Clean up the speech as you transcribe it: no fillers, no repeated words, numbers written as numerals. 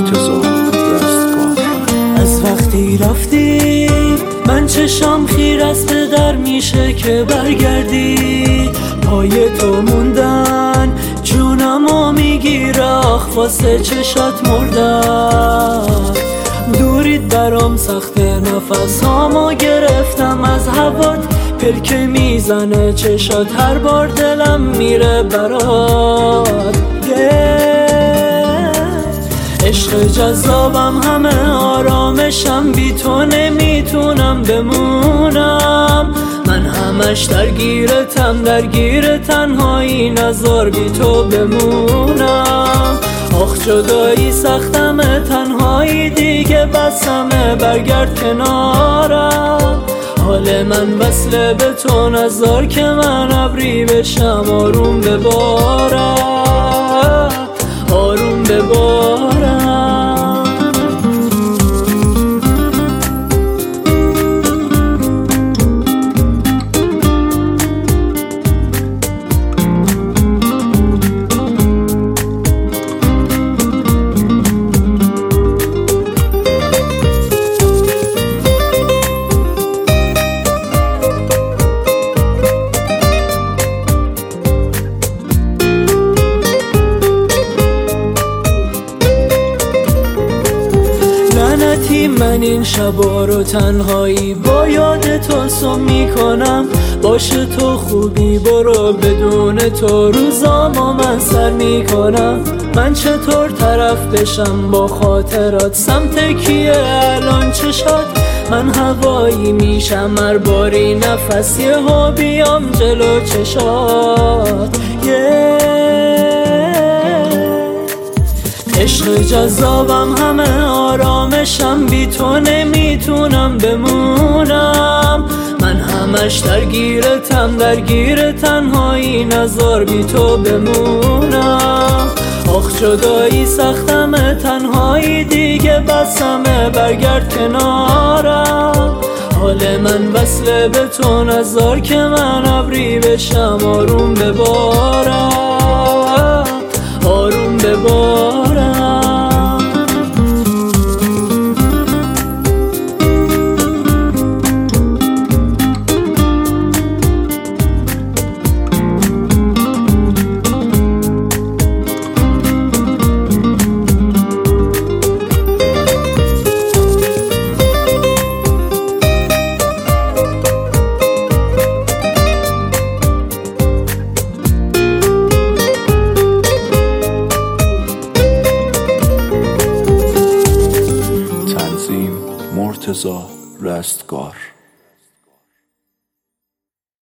مرتضی رستگار. از وقتی رفتی من چشام خیر از به در میشه که برگردی. پای تو موندن جونمو میگیره، آخ واسه چشات مردم. دوریت برام سخته، نفسامو گرفتم از هوات. پلک میزنه چشات هر بار دلم میره برات. عشق جذابم همه آرامشم، بی تو نمیتونم بمونم. من همش درگیر تنهایی، نذار بی تو بمونم. آخ جدایی سختمه، تنهایی دیگه بسمه، برگرد کنارم. حال من وصله به تو، نذار که من ابری بشم. آروم ببارم، آروم ببارم. من این شبا رو تنهایی با یاد تو سم میکنم. باشه تو خوبی برو، بدون تو روزامو من سر میکنم. من چطور طرف بشم با خاطرات، سمت کیه الان چشات؟ من هوایی میشم هر باری نفس، یهو بیام جلو چشات. عشق جذابم همه آرامشم، بی تو نمیتونم بمونم. من همش درگیر تنهایی، نذار بی تو بمونم. آخ جدایی سختمه، تنهایی دیگه بسمه، برگرد کنارم. حال من وصله به تو، نذار که من ابری بشم. آروم ببارم، آروم ببارم. مرتضی رستگار.